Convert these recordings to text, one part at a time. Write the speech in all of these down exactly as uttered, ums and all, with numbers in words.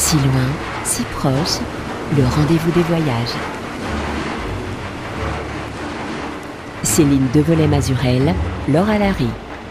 Si loin, si proche, le rendez-vous des voyages. Céline Devolay-Mazurel, Laura Larry.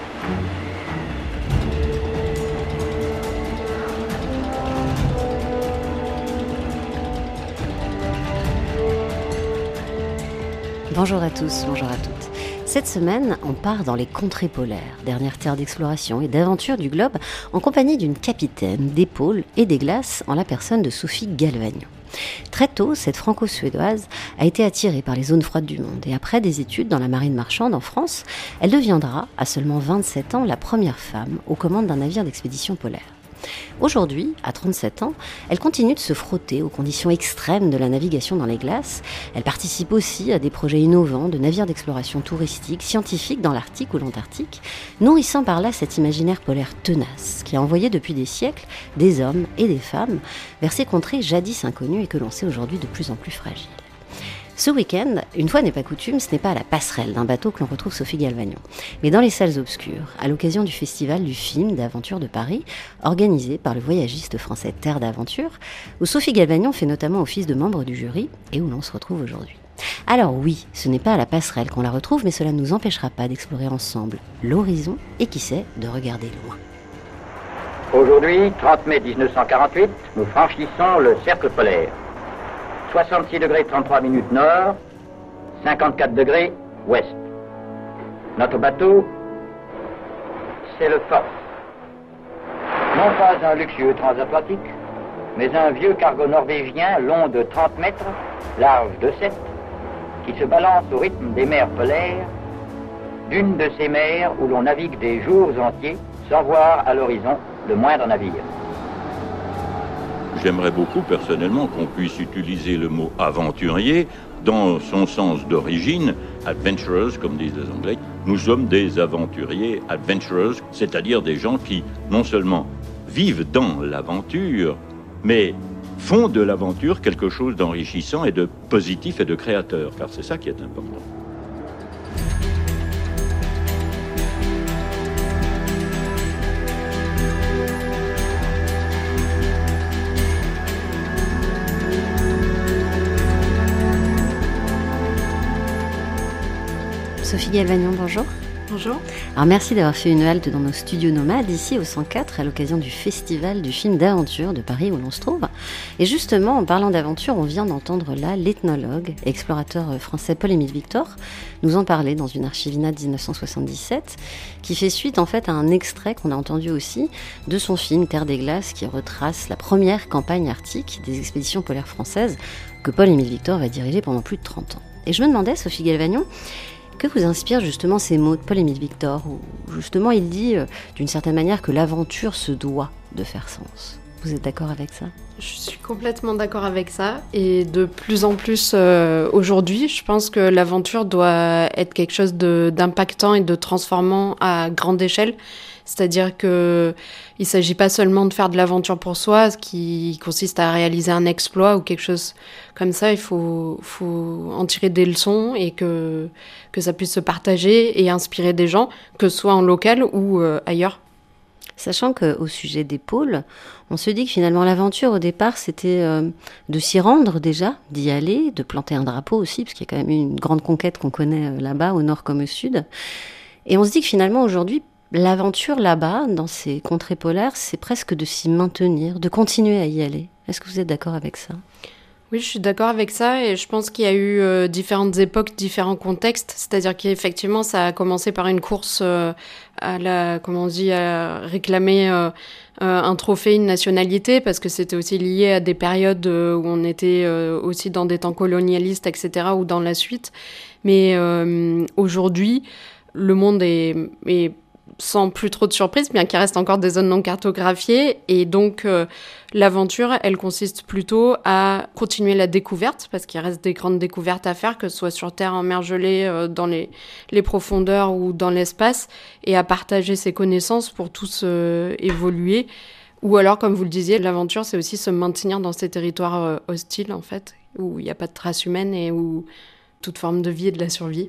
Bonjour à tous, bonjour à toutes. Cette semaine, on part dans les contrées polaires, dernière terre d'exploration et d'aventure du globe, en compagnie d'une capitaine des pôles et des glaces en la personne de Sophie Galvagnon. Très tôt, cette franco-suédoise a été attirée par les zones froides du monde et après des études dans la marine marchande en France, elle deviendra, à seulement vingt-sept ans, la première femme aux commandes d'un navire d'expédition polaire. Aujourd'hui, à trente-sept ans, elle continue de se frotter aux conditions extrêmes de la navigation dans les glaces. Elle participe aussi à des projets innovants de navires d'exploration touristique, scientifique dans l'Arctique ou l'Antarctique, nourrissant par là cet imaginaire polaire tenace qui a envoyé depuis des siècles des hommes et des femmes vers ces contrées jadis inconnues et que l'on sait aujourd'hui de plus en plus fragiles. Ce week-end, une fois n'est pas coutume, ce n'est pas à la passerelle d'un bateau que l'on retrouve Sophie Galvagnon, mais dans les salles obscures, à l'occasion du festival du film d'aventure de Paris, organisé par le voyagiste français Terre d'Aventure, où Sophie Galvagnon fait notamment office de membre du jury et où l'on se retrouve aujourd'hui. Alors oui, ce n'est pas à la passerelle qu'on la retrouve, mais cela ne nous empêchera pas d'explorer ensemble l'horizon et qui sait, de regarder loin. Aujourd'hui, trente mai dix-neuf cent quarante-huit, nous franchissons le cercle polaire. soixante-six degrés trente-trois minutes nord, cinquante-quatre degrés ouest. Notre bateau, c'est le Forth. Non pas un luxueux transatlantique, mais un vieux cargo norvégien long de trente mètres, large de sept, qui se balance au rythme des mers polaires, d'une de ces mers où l'on navigue des jours entiers sans voir à l'horizon le moindre navire. J'aimerais beaucoup personnellement qu'on puisse utiliser le mot aventurier dans son sens d'origine, adventurers comme disent les Anglais. Nous sommes des aventuriers adventurers, c'est-à-dire des gens qui non seulement vivent dans l'aventure, mais font de l'aventure quelque chose d'enrichissant et de positif et de créateur, car c'est ça qui est important. Sophie Galvagnon, bonjour. Bonjour. Alors merci d'avoir fait une halte dans nos studios nomades ici au cent quatre à l'occasion du festival du film d'aventure de Paris où l'on se trouve. Et justement, en parlant d'aventure, on vient d'entendre là l'ethnologue et explorateur français Paul-Émile Victor nous en parler dans une archivina de dix-neuf cent soixante-dix-sept qui fait suite en fait à un extrait qu'on a entendu aussi de son film Terre des glaces qui retrace la première campagne arctique des expéditions polaires françaises que Paul-Émile Victor va diriger pendant plus de trente ans. Et je me demandais, Sophie Galvagnon, que vous inspirent justement ces mots de Paul-Émile Victor, où justement il dit euh, d'une certaine manière que l'aventure se doit de faire sens. Vous êtes d'accord avec ça ? Je suis complètement d'accord avec ça. Et de plus en plus euh, aujourd'hui, je pense que l'aventure doit être quelque chose de, d'impactant et de transformant à grande échelle. C'est-à-dire que il s'agit pas seulement de faire de l'aventure pour soi, ce qui consiste à réaliser un exploit ou quelque chose comme ça. Il faut, faut en tirer des leçons et que, que ça puisse se partager et inspirer des gens, que ce soit en local ou euh, ailleurs. Sachant qu'au sujet des pôles, on se dit que finalement l'aventure au départ c'était euh, de s'y rendre déjà, d'y aller, de planter un drapeau aussi, parce qu'il y a quand même eu une grande conquête qu'on connaît euh, là-bas, au nord comme au sud. Et on se dit que finalement aujourd'hui, l'aventure là-bas, dans ces contrées polaires, c'est presque de s'y maintenir, de continuer à y aller. Est-ce que vous êtes d'accord avec ça ? Oui, je suis d'accord avec ça et je pense qu'il y a eu euh, différentes époques, différents contextes. C'est-à-dire qu'effectivement, ça a commencé par une course euh, à la, comment on dit, à réclamer euh, euh, un trophée, une nationalité, parce que c'était aussi lié à des périodes euh, où on était euh, aussi dans des temps colonialistes, et cetera, ou dans la suite. Mais euh, aujourd'hui, le monde est, est sans plus trop de surprises, bien qu'il reste encore des zones non cartographiées. Et donc, euh, l'aventure, elle consiste plutôt à continuer la découverte, parce qu'il reste des grandes découvertes à faire, que ce soit sur Terre, en mer gelée, euh, dans les, les profondeurs ou dans l'espace, et à partager ses connaissances pour tous euh, évoluer. Ou alors, comme vous le disiez, l'aventure, c'est aussi se maintenir dans ces territoires euh, hostiles, en fait, où il n'y a pas de traces humaines et où toute forme de vie est de la survie.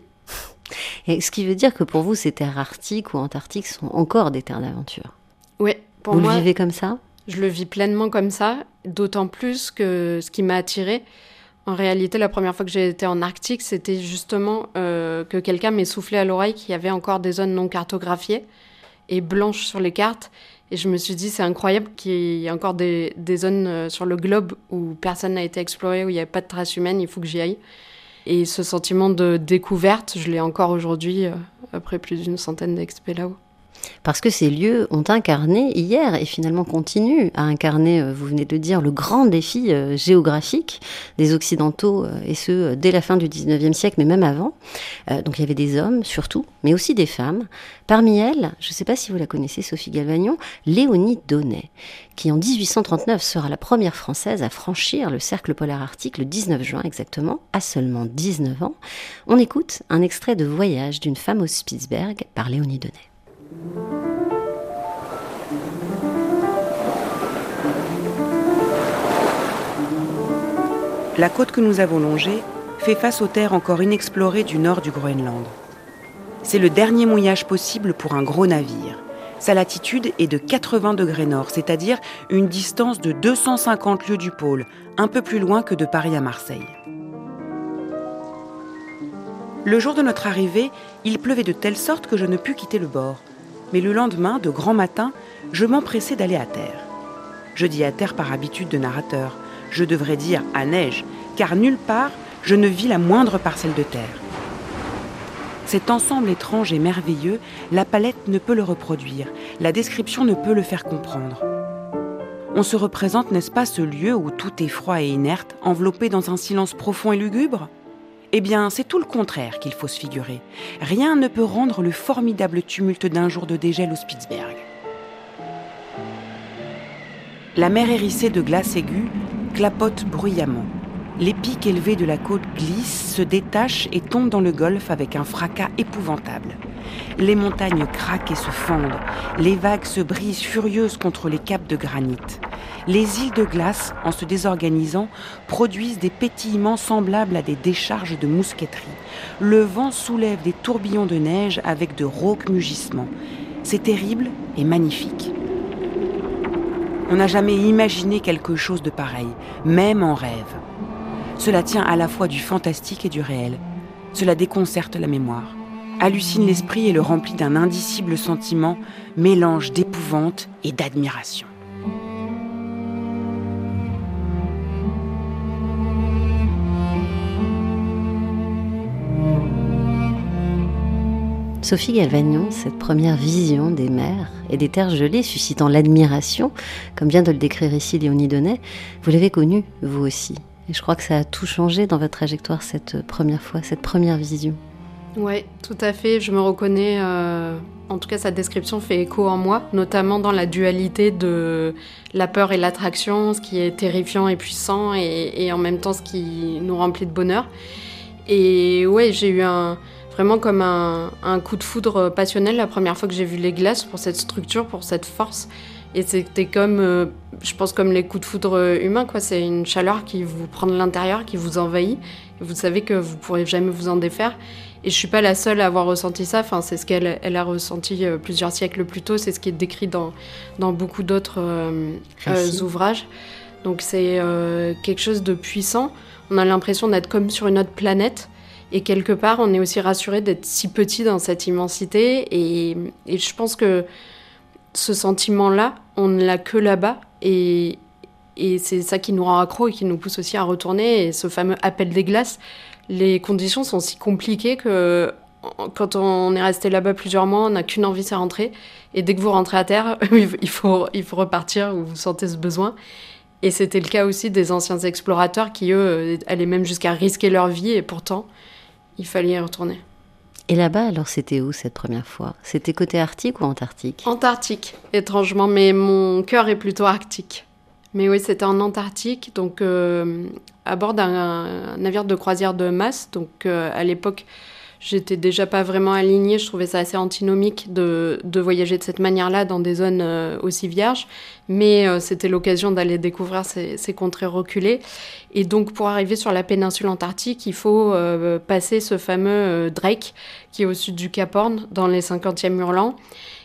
Et ce qui veut dire que pour vous, ces terres arctiques ou antarctiques sont encore des terres d'aventure. Oui, pour vous moi... le vivez comme ça ? je le vis pleinement comme ça, d'autant plus que ce qui m'a attirée, en réalité, la première fois que j'ai été en Arctique, c'était justement euh, que quelqu'un m'ait soufflé à l'oreille qu'il y avait encore des zones non cartographiées et blanches sur les cartes. Et je me suis dit, c'est incroyable qu'il y ait encore des, des zones euh, sur le globe où personne n'a été exploré, où il n'y avait pas de traces humaines, il faut que j'y aille. Et ce sentiment de découverte, je l'ai encore aujourd'hui, euh, après plus d'une centaine d'expés là-haut. Parce que ces lieux ont incarné hier et finalement continuent à incarner, vous venez de dire, le grand défi euh, géographique des Occidentaux, euh, et ce, euh, dès la fin du dix-neuvième siècle, mais même avant. Euh, donc il y avait des hommes, surtout, mais aussi des femmes. Parmi elles, je ne sais pas si vous la connaissez, Sophie Galvagnon, Léonie Daunet, qui en dix-huit cent trente-neuf sera la première Française à franchir le cercle polaire arctique le dix-neuf juin exactement, à seulement dix-neuf ans. On écoute un extrait de Voyage d'une femme au Spitzberg par Léonie Daunet. La côte que nous avons longée fait face aux terres encore inexplorées du nord du Groenland. C'est le dernier mouillage possible pour un gros navire. Sa latitude est de quatre-vingts degrés nord, c'est-à-dire une distance de deux cent cinquante lieues du pôle, un peu plus loin que de Paris à Marseille. Le jour de notre arrivée, il pleuvait de telle sorte que je ne pus quitter le bord. Mais le lendemain, de grand matin, je m'empressai d'aller à terre. Je dis à terre par habitude de narrateur. Je devrais dire à neige, car nulle part je ne vis la moindre parcelle de terre. Cet ensemble étrange et merveilleux, la palette ne peut le reproduire, la description ne peut le faire comprendre. On se représente, n'est-ce pas, ce lieu où tout est froid et inerte, enveloppé dans un silence profond et lugubre ? Eh bien, c'est tout le contraire qu'il faut se figurer. Rien ne peut rendre le formidable tumulte d'un jour de dégel au Spitzberg. La mer hérissée de glace aiguë clapote bruyamment. Les pics élevés de la côte glissent, se détachent et tombent dans le golfe avec un fracas épouvantable. Les montagnes craquent et se fendent. Les vagues se brisent furieuses contre les caps de granit. Les îles de glace, en se désorganisant, produisent des pétillements semblables à des décharges de mousqueterie. Le vent soulève des tourbillons de neige avec de rauques mugissements. C'est terrible et magnifique. On n'a jamais imaginé quelque chose de pareil, même en rêve. Cela tient à la fois du fantastique et du réel. Cela déconcerte la mémoire, hallucine l'esprit et le remplit d'un indicible sentiment, mélange d'épouvante et d'admiration. Sophie Galvagnon, cette première vision des mers et des terres gelées suscitant l'admiration, comme vient de le décrire ici Léonie Daunet, vous l'avez connue, vous aussi. Et je crois que ça a tout changé dans votre trajectoire cette première fois, cette première vision. Oui, tout à fait. Je me reconnais, euh, en tout cas sa description fait écho en moi, notamment dans la dualité de la peur et l'attraction, ce qui est terrifiant et puissant, et, et en même temps ce qui nous remplit de bonheur. Et ouais, j'ai eu un... vraiment comme un, un coup de foudre passionnel la première fois que j'ai vu les glaces pour cette structure, pour cette force. Et c'était comme, euh, je pense, comme les coups de foudre humains, quoi. C'est une chaleur qui vous prend de l'intérieur, qui vous envahit. Et vous savez que vous ne pourrez jamais vous en défaire. Et je ne suis pas la seule à avoir ressenti ça. Enfin, c'est ce qu'elle elle a ressenti plusieurs siècles plus tôt. C'est ce qui est décrit dans, dans beaucoup d'autres euh, euh, ouvrages. Donc c'est euh, quelque chose de puissant. On a l'impression d'être comme sur une autre planète. Et quelque part, on est aussi rassuré d'être si petit dans cette immensité. Et, et je pense que ce sentiment-là, on ne l'a que là-bas. Et, et c'est ça qui nous rend accro et qui nous pousse aussi à retourner. Et ce fameux appel des glaces, les conditions sont si compliquées que quand on est resté là-bas plusieurs mois, on n'a qu'une envie, c'est rentrer. Et dès que vous rentrez à terre, il faut, il faut repartir où vous sentez ce besoin. Et c'était le cas aussi des anciens explorateurs qui, eux, allaient même jusqu'à risquer leur vie. Et pourtant, il fallait y retourner. Et là-bas, alors, c'était où cette première fois ? C'était côté Arctique ou Antarctique ? Antarctique, étrangement, mais mon cœur est plutôt arctique. Mais oui, c'était en Antarctique, donc euh, à bord d'un navire de croisière de masse. Donc euh, à l'époque, j'étais déjà pas vraiment alignée. Je trouvais ça assez antinomique de, de voyager de cette manière-là dans des zones euh, aussi vierges. Mais euh, c'était l'occasion d'aller découvrir ces, ces contrées reculées. Et donc pour arriver sur la péninsule antarctique, il faut euh, passer ce fameux euh, Drake qui est au sud du Cap Horn, dans les cinquantièmes hurlants.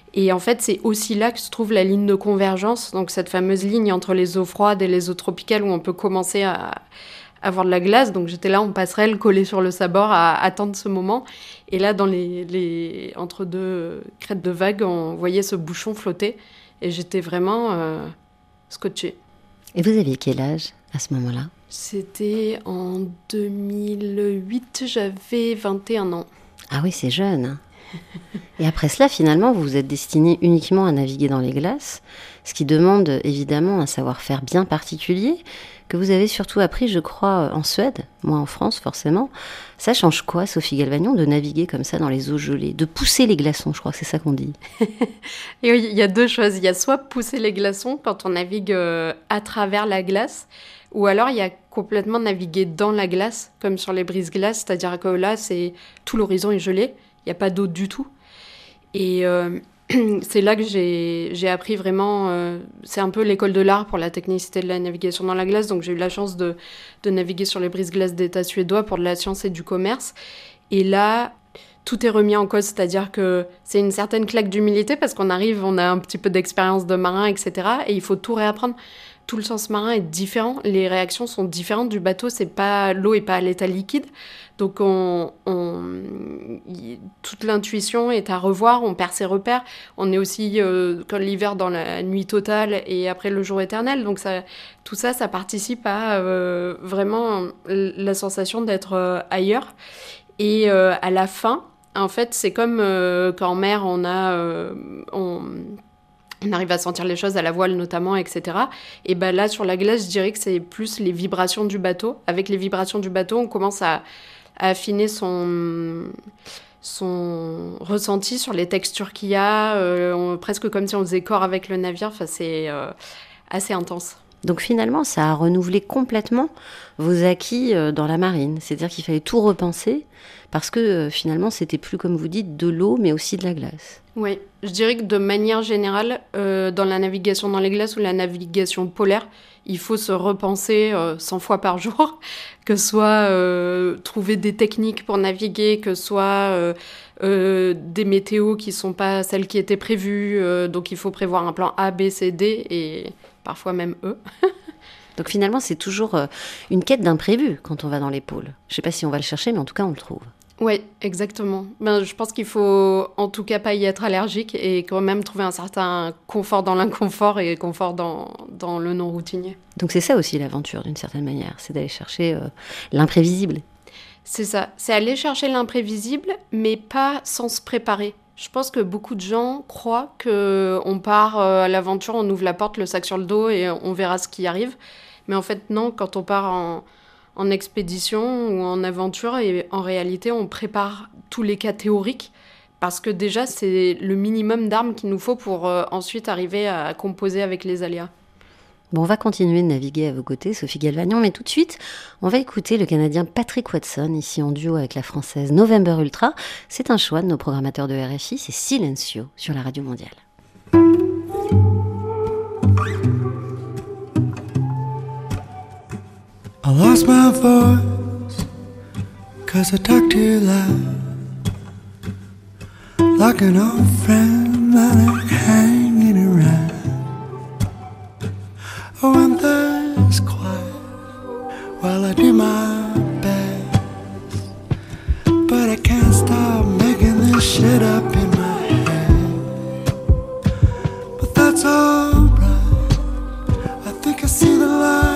Et en fait, c'est aussi là que se trouve la ligne de convergence, donc cette fameuse ligne entre les eaux froides et les eaux tropicales où on peut commencer à avoir de la glace. Donc j'étais là en passerelle, collée sur le sabord, à attendre ce moment. Et là, dans les, les... entre deux crêtes de vagues, on voyait ce bouchon flotter. Et j'étais vraiment euh, scotchée. Et vous aviez quel âge à ce moment-là ? C'était en deux mille huit, j'avais vingt et un ans. Ah oui, c'est jeune. Et après cela, finalement, vous vous êtes destiné uniquement à naviguer dans les glaces, ce qui demande évidemment un savoir-faire bien particulier, que vous avez surtout appris, je crois, en Suède, moi en France, forcément. Ça change quoi, Sophie Galvagnon, de naviguer comme ça dans les eaux gelées, de pousser les glaçons, je crois que c'est ça qu'on dit. Et oui, il y a deux choses. Il y a soit pousser les glaçons quand on navigue euh, à travers la glace, ou alors il y a complètement naviguer dans la glace, comme sur les brise-glaces, c'est-à-dire que là, c'est tout l'horizon est gelé. Il n'y a pas d'eau du tout. Et euh, c'est là que j'ai, j'ai appris vraiment... Euh, c'est un peu l'école de l'art pour la technicité de la navigation dans la glace. Donc j'ai eu la chance de, de naviguer sur les brise-glaces d'État suédois pour de la science et du commerce. Et là, tout est remis en cause. C'est-à-dire que c'est une certaine claque d'humilité parce qu'on arrive, on a un petit peu d'expérience de marin, et cetera. Et il faut tout réapprendre. Tout le sens marin est différent. Les réactions sont différentes du bateau. C'est pas, l'eau n'est pas à l'état liquide. Donc, on, on, y, toute l'intuition est à revoir, on perd ses repères. On est aussi, euh, comme l'hiver, dans la nuit totale et après le jour éternel. Donc, ça, tout ça, ça participe à euh, vraiment la sensation d'être euh, ailleurs. Et euh, à la fin, en fait, c'est comme euh, qu'en mer, on a... Euh, on, on arrive à sentir les choses à la voile notamment, et cetera. Et ben là, sur la glace, je dirais que c'est plus les vibrations du bateau. Avec les vibrations du bateau, on commence à... à affiner son, son ressenti sur les textures qu'il y a, euh, on, presque comme si on faisait corps avec le navire. Enfin, c'est euh, assez intense. Donc finalement, ça a renouvelé complètement vos acquis euh, dans la marine. C'est-à-dire qu'il fallait tout repenser parce que euh, finalement, c'était plus, comme vous dites, de l'eau, mais aussi de la glace. Oui, je dirais que de manière générale, euh, dans la navigation dans les glaces ou la navigation polaire, il faut se repenser euh, cent fois par jour, que ce soit euh, trouver des techniques pour naviguer, que ce soit euh, euh, des météos qui ne sont pas celles qui étaient prévues, euh, donc il faut prévoir un plan A, B, C, D et parfois même E. Donc finalement, c'est toujours euh, une quête d'imprévu quand on va dans les pôles. Je ne sais pas si on va le chercher, mais en tout cas, on le trouve. Oui, exactement. Ben, je pense qu'il faut en tout cas pas y être allergique et quand même trouver un certain confort dans l'inconfort et confort dans, dans le non-routinier. Donc c'est ça aussi l'aventure d'une certaine manière, c'est d'aller chercher euh, l'imprévisible. C'est ça, c'est aller chercher l'imprévisible mais pas sans se préparer. Je pense que beaucoup de gens croient qu'on part à l'aventure, on ouvre la porte, le sac sur le dos et on verra ce qui arrive. Mais en fait non, quand on part en... en expédition ou en aventure, et en réalité, on prépare tous les cas théoriques parce que déjà, c'est le minimum d'armes qu'il nous faut pour euh, ensuite arriver à composer avec les aléas. Bon, on va continuer de naviguer à vos côtés, Sophie Galvagnon, mais tout de suite, on va écouter le Canadien Patrick Watson, ici en duo avec la Française November Ultra. C'est un choix de nos programmateurs de R F I, c'est Silencio sur la Radio Mondiale. I lost my voice, cause I talk too loud, like an old friend that ain't hanging around. Oh, when there's quiet, while I do my best, but I can't stop making this shit up in my head. But that's alright, I think I see the light.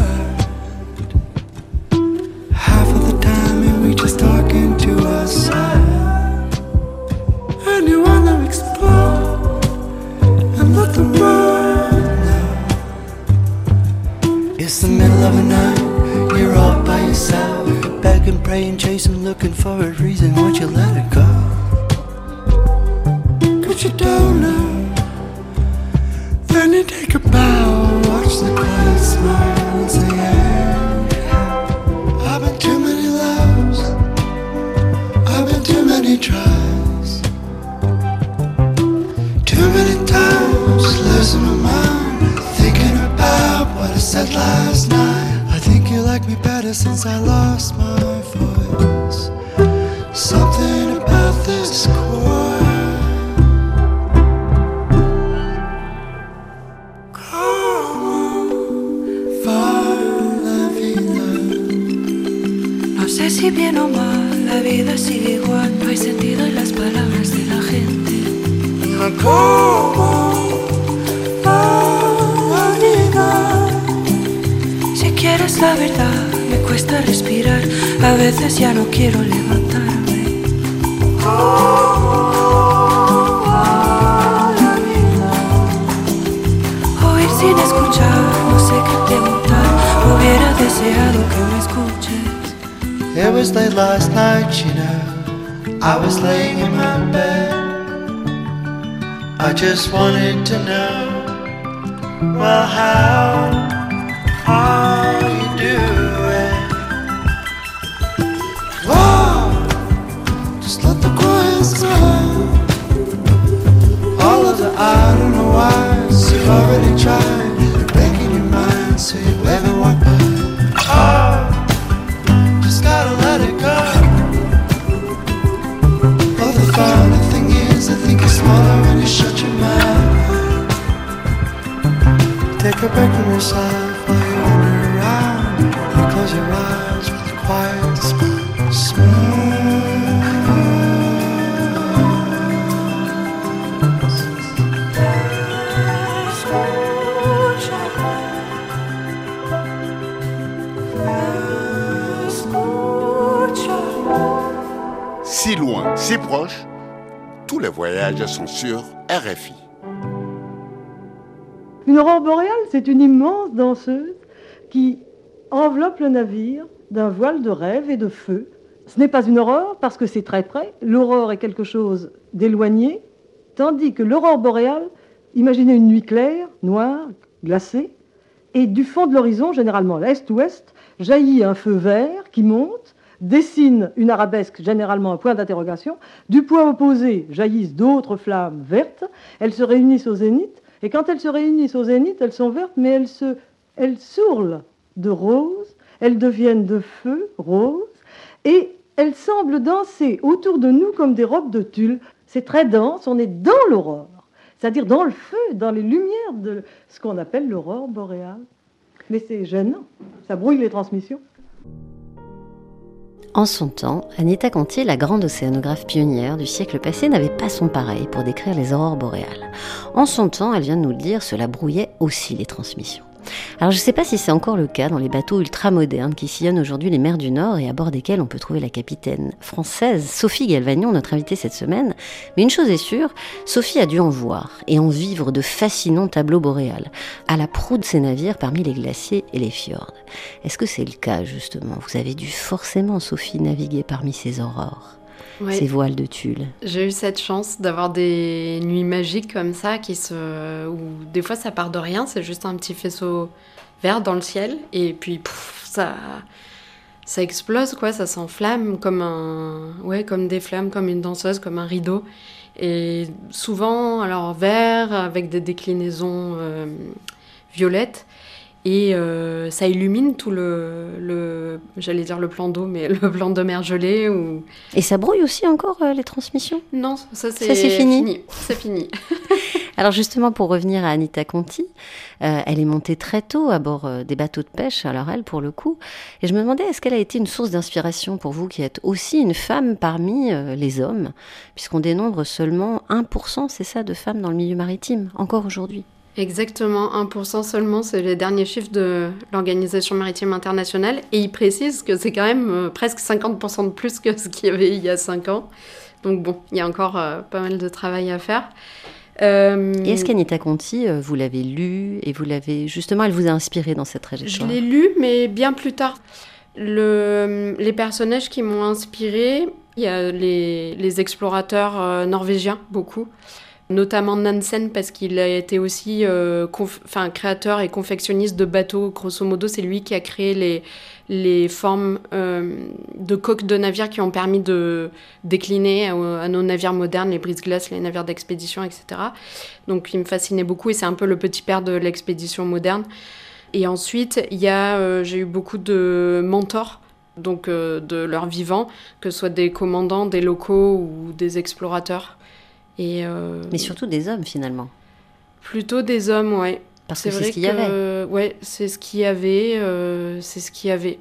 Just talking to ourselves. And you wanna explore and let the world know. It's the middle of the night, you're all by yourself, begging, praying, chasing, looking for a reason. Won't you let it go? Cause you don't know. Then you take a bow, watch the quiet smile and say, hey, I've been too many loves, I've been too many tries, too many times losing my mind, thinking about what I said last night. I think you like me better since I lost my voice. Something about this chord Si bien o mal, la vida sigue igual, no hay sentido en las palabras de la gente. ¿Cómo olvidar? Si quieres la verdad, me cuesta respirar, a veces ya no quiero levantarme. Oír sin escuchar, no sé qué preguntar, hubiera deseado que me escuches. It was late last night, you know, I was laying in my bed. I just wanted to know, well, how are you doing? Whoa, just let the quiet start. All of the I don't know why's you've already tried. You're breaking your mind, so you wave and walk by. Oh, just gotta let it go. Oh, the funny thing is, I think you're smaller when you shut your mouth. Take a break from yourself while you wander around. You close your eyes with a quiet smile. Si loin, si proche, tous les voyages sont sur R F I. Une aurore boréale, c'est une immense danseuse qui enveloppe le navire d'un voile de rêve et de feu. Ce n'est pas une aurore parce que c'est très près. L'aurore est quelque chose d'éloigné, tandis que l'aurore boréale, imaginez une nuit claire, noire, glacée, et du fond de l'horizon, généralement à l'est-ouest, jaillit un feu vert qui monte, dessine une arabesque, généralement un point d'interrogation. Du point opposé jaillissent d'autres flammes vertes. Elles se réunissent au zénith. Et quand elles se réunissent au zénith, elles sont vertes, mais elles, se, elles sourlent de rose. Elles deviennent de feu rose. Et elles semblent danser autour de nous comme des robes de tulle. C'est très dense. On est dans l'aurore. C'est-à-dire dans le feu, dans les lumières de ce qu'on appelle l'aurore boréale. Mais c'est gênant. Ça brouille les transmissions. En son temps, Anita Conti, la grande océanographe pionnière du siècle passé, n'avait pas son pareil pour décrire les aurores boréales. En son temps, elle vient de nous le dire, cela brouillait aussi les transmissions. Alors je ne sais pas si c'est encore le cas dans les bateaux ultramodernes qui sillonnent aujourd'hui les mers du Nord et à bord desquels on peut trouver la capitaine française Sophie Galvagnon, notre invitée cette semaine. Mais une chose est sûre, Sophie a dû en voir et en vivre de fascinants tableaux boréals, à la proue de ses navires parmi les glaciers et les fjords. Est-ce que c'est le cas justement ? Vous avez dû forcément, Sophie, naviguer parmi ces aurores, ouais. Ces voiles de tulle. J'ai eu cette chance d'avoir des nuits magiques comme ça, qui se... où des fois ça part de rien, c'est juste un petit faisceau vert dans le ciel, et puis pouf, ça... ça explose, quoi, ça s'enflamme comme, un... ouais, comme des flammes, comme une danseuse, comme un rideau. Et souvent, alors vert, avec des déclinaisons euh, violettes. Et euh, ça illumine tout le, le, j'allais dire le plan d'eau, mais le plan de mer gelé. Ou... Et ça brouille aussi encore euh, les transmissions ? Non, ça c'est, ça, c'est fini. fini. C'est fini. Alors justement, pour revenir à Anita Conti, euh, elle est montée très tôt à bord euh, des bateaux de pêche, alors elle pour le coup. Et je me demandais, est-ce qu'elle a été une source d'inspiration pour vous qui êtes aussi une femme parmi euh, les hommes, puisqu'on dénombre seulement un pour cent, c'est ça, de femmes dans le milieu maritime, encore aujourd'hui ? Exactement, un pour cent seulement, c'est les derniers chiffres de l'Organisation maritime internationale. Et ils précisent que c'est quand même euh, presque cinquante pour cent de plus que ce qu'il y avait il y a cinq ans. Donc bon, il y a encore euh, pas mal de travail à faire. Euh... Et est-ce qu'Anita Conti, euh, vous l'avez lu et vous l'avez... Justement, elle vous a inspiré dans cette trajectoire ? Je l'ai lu, mais bien plus tard. Le... Les personnages qui m'ont inspirée, il y a les, les explorateurs euh, norvégiens, beaucoup. Notamment Nansen, parce qu'il a été aussi euh, conf... enfin, créateur et confectionniste de bateaux. Grosso modo, c'est lui qui a créé les, les formes euh, de coques de navires qui ont permis de décliner à, à nos navires modernes, les brise-glaces, les navires d'expédition, et cetera. Donc il me fascinait beaucoup et c'est un peu le petit père de l'expédition moderne. Et ensuite, il y a, euh, j'ai eu beaucoup de mentors, donc euh, de leur vivant, que ce soit des commandants, des locaux ou des explorateurs. Et euh, mais surtout des hommes, finalement. Plutôt des hommes, ouais. Parce c'est que vrai c'est ce qu'il y avait. Euh, ouais, c'est ce qu'il y avait. Euh, c'est ce qu'il y avait.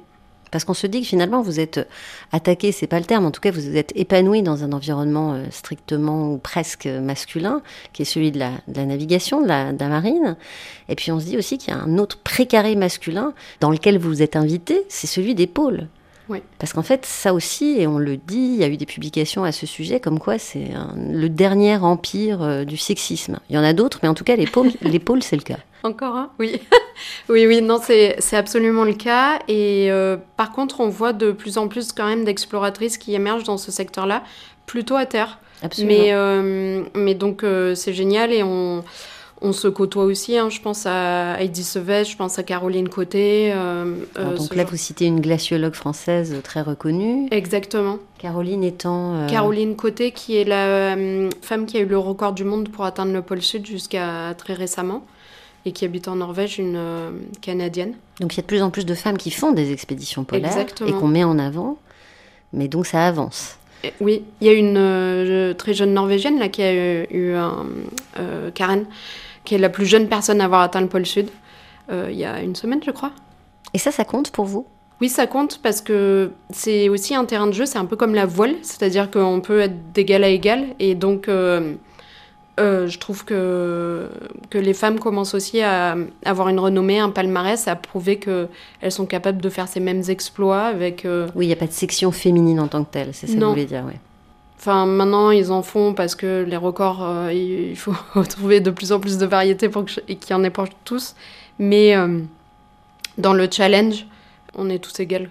Parce qu'on se dit que finalement, vous êtes attaqué, c'est pas le terme, en tout cas, vous êtes épanoui dans un environnement euh, strictement ou presque masculin, qui est celui de la, de la navigation, de la, de la marine. Et puis on se dit aussi qu'il y a un autre précaré masculin dans lequel vous êtes invité, c'est celui des pôles. Oui. Parce qu'en fait, ça aussi, et on le dit, il y a eu des publications à ce sujet, comme quoi c'est un, le dernier empire euh, du sexisme. Il y en a d'autres, mais en tout cas, les pôles, les pôles c'est le cas. Encore un, oui. oui, oui, non, c'est, c'est absolument le cas. Et euh, par contre, on voit de plus en plus quand même d'exploratrices qui émergent dans ce secteur-là, plutôt à terre. Absolument. Mais, euh, mais donc, euh, c'est génial et on... On se côtoie aussi, hein. Je pense à Heidi Seves, je pense à Caroline Côté. Euh, Alors, euh, donc là, genre... vous citez une glaciologue française très reconnue. Exactement. Caroline étant... Euh... Caroline Côté, qui est la euh, femme qui a eu le record du monde pour atteindre le pôle Sud jusqu'à très récemment, et qui habite en Norvège, une euh, Canadienne. Donc il y a de plus en plus de femmes qui font des expéditions polaires. Exactement. Et qu'on met en avant, mais donc ça avance. Et, oui, il y a une euh, très jeune Norvégienne là, qui a eu, eu un... Euh, Karen, qui est la plus jeune personne à avoir atteint le pôle Sud, euh, il y a une semaine, je crois. Et ça, ça compte pour vous ? Oui, ça compte parce que c'est aussi un terrain de jeu, c'est un peu comme la voile, c'est-à-dire qu'on peut être d'égal à égal. Et donc, euh, euh, je trouve que, que les femmes commencent aussi à avoir une renommée, un palmarès, à prouver qu'elles sont capables de faire ces mêmes exploits avec... Euh... Oui, il n'y a pas de section féminine en tant que telle, c'est ça que vous voulez dire, oui. Enfin, maintenant, ils en font parce que les records, euh, il faut trouver de plus en plus de variétés pour que je... et qu'il y en ait pour tous. Mais euh, dans le challenge, on est tous égales.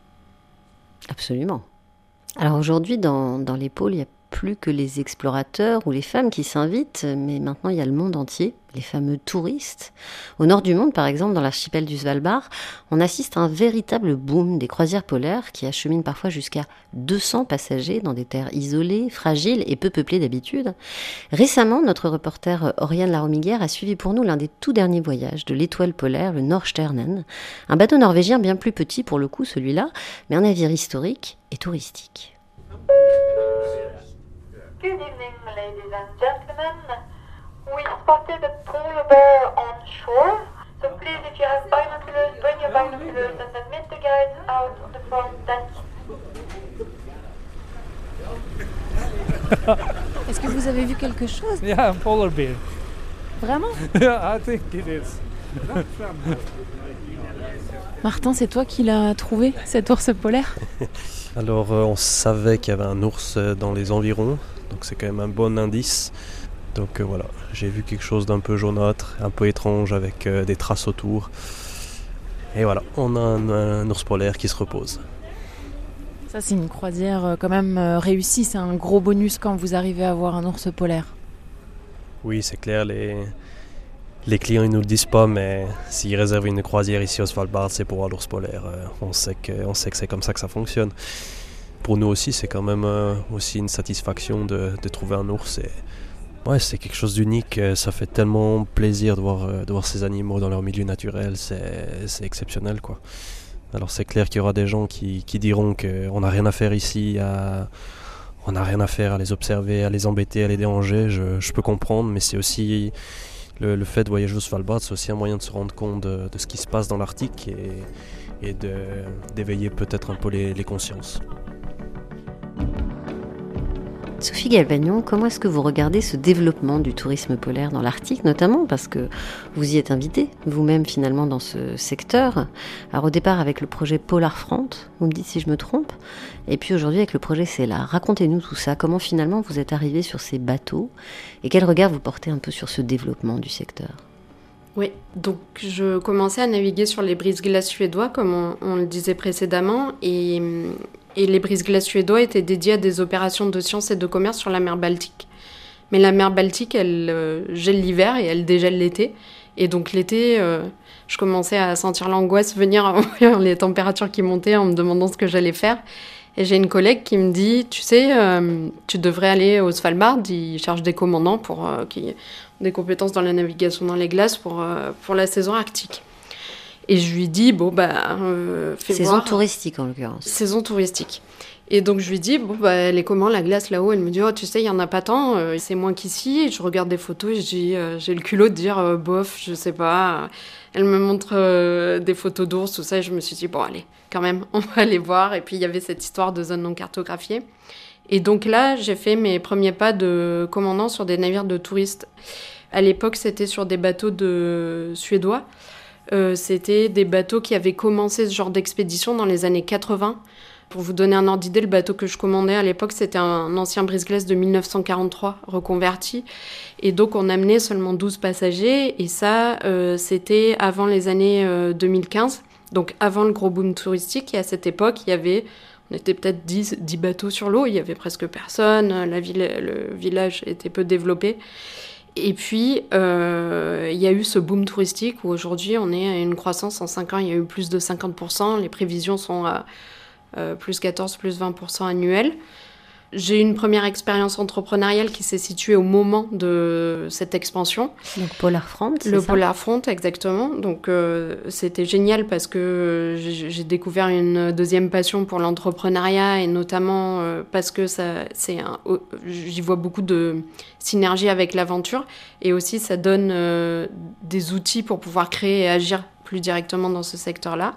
Absolument. Alors aujourd'hui, dans, dans les pôles, il n'y a plus que les explorateurs ou les femmes qui s'invitent, mais maintenant il y a le monde entier, les fameux touristes. Au nord du monde, par exemple, dans l'archipel du Svalbard, on assiste à un véritable boom des croisières polaires qui acheminent parfois jusqu'à deux cents passagers dans des terres isolées, fragiles et peu peuplées d'habitude. Récemment, notre reporter Oriane Laromiguer a suivi pour nous l'un des tout derniers voyages de l'étoile polaire, le Nordstjernen, un bateau norvégien bien plus petit pour le coup, celui-là, mais un navire historique et touristique. Good evening, ladies and gentlemen. We spotted a polar bear on shore. So please, if you have binoculars, bring your binoculars and then meet the guides out on the front deck. Est-ce que vous avez vu quelque chose? Yeah, a polar bear. Vraiment? Yeah, I think it is. Martin, c'est toi qui l'as trouvé, cet ours polaire? Alors, euh, on savait qu'il y avait un ours dans les environs, donc c'est quand même un bon indice. Donc euh, voilà, j'ai vu quelque chose d'un peu jaunâtre, un peu étrange avec euh, des traces autour. Et voilà, on a un, un ours polaire qui se repose. Ça, c'est une croisière euh, quand même euh, réussie, c'est un gros bonus quand vous arrivez à voir un ours polaire. Oui, c'est clair, les, les clients ils nous le disent pas, mais s'ils réservent une croisière ici au Svalbard, c'est pour voir l'ours polaire. Euh, on sait que, on sait que c'est comme ça que ça fonctionne. Pour nous aussi, c'est quand même euh, aussi une satisfaction de, de trouver un ours. Et, ouais, c'est quelque chose d'unique. Ça fait tellement plaisir de voir, de voir ces animaux dans leur milieu naturel. C'est, c'est exceptionnel, quoi. Alors c'est clair qu'il y aura des gens qui, qui diront qu'on n'a rien à faire ici, à, on n'a rien à faire à les observer, à les embêter, à les déranger. Je, je peux comprendre, mais c'est aussi le, le fait de voyager au Svalbard, c'est aussi un moyen de se rendre compte de, de ce qui se passe dans l'Arctique et, et de, d'éveiller peut-être un peu les, les consciences. Sophie Galvagnon, comment est-ce que vous regardez ce développement du tourisme polaire dans l'Arctique, notamment parce que vous y êtes invité, vous-même finalement dans ce secteur. Alors au départ avec le projet Polar Front, vous me dites si je me trompe, et puis aujourd'hui avec le projet Cella. Racontez-nous tout ça, comment finalement vous êtes arrivé sur ces bateaux, et quel regard vous portez un peu sur ce développement du secteur? Oui, donc je commençais à naviguer sur les brise-glaces suédois, comme on, on le disait précédemment, et... Et les brise-glaces suédois étaient dédiés à des opérations de sciences et de commerce sur la mer Baltique. Mais la mer Baltique, elle euh, gèle l'hiver et elle dégèle l'été. Et donc l'été, euh, je commençais à sentir l'angoisse venir en voyant les températures qui montaient, en me demandant ce que j'allais faire. Et j'ai une collègue qui me dit, tu sais, euh, tu devrais aller au Svalbard, ils cherchent des commandants pour, euh, qui ont des compétences dans la navigation dans les glaces pour, euh, pour la saison arctique. Et je lui dis, bon, bah, euh, fais Saison voir. touristique, en l'occurrence. Saison touristique. Et donc, je lui dis, bon, bah, elle est comment, la glace, là-haut? Elle me dit, oh, tu sais, il n'y en a pas tant, euh, c'est moins qu'ici. Et je regarde des photos et je dis, euh, j'ai le culot de dire, euh, bof, je sais pas. Elle me montre euh, des photos d'ours, tout ça, et je me suis dit, bon, allez, quand même, on va aller voir. Et puis, il y avait cette histoire de zone non cartographiée. Et donc là, j'ai fait mes premiers pas de commandant sur des navires de touristes. À l'époque, c'était sur des bateaux de suédois. Euh, c'était des bateaux qui avaient commencé ce genre d'expédition dans les années quatre-vingts. Pour vous donner un ordre d'idée, le bateau que je commandais à l'époque, c'était un ancien brise-glace de dix-neuf cent quarante-trois, reconverti. Et donc, on amenait seulement douze passagers. Et ça, euh, c'était avant les années euh, deux mille quinze, donc avant le gros boom touristique. Et à cette époque, il y avait, on était peut-être dix, dix bateaux sur l'eau. Il y avait presque personne. La ville, le village était peu développé. Et puis, euh, il y a eu ce boom touristique où aujourd'hui, on est à une croissance. En cinq ans, il y a eu plus de cinquante pour cent. Les prévisions sont à euh, plus quatorze, plus vingt pour cent annuels. J'ai eu une première expérience entrepreneuriale qui s'est située au moment de cette expansion. Donc Polar Front, c'est Le ça ? Polar Front, exactement. Donc euh, c'était génial parce que j'ai, j'ai découvert une deuxième passion pour l'entrepreneuriat et notamment euh, parce que ça, c'est un, j'y vois beaucoup de synergie avec l'aventure et aussi ça donne euh, des outils pour pouvoir créer et agir plus directement dans ce secteur-là.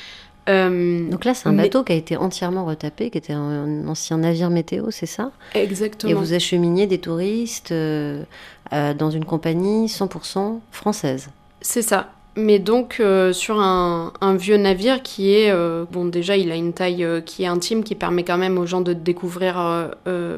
Euh, Donc là, c'est un mais... bateau qui a été entièrement retapé, qui était un ancien navire météo, c'est ça ? Exactement. Et vous acheminiez des touristes euh, euh, dans une compagnie cent pour cent française. C'est ça. Mais donc, euh, sur un, un vieux navire qui est... Euh, bon, déjà, il a une taille euh, qui est intime, qui permet quand même aux gens de découvrir euh, euh,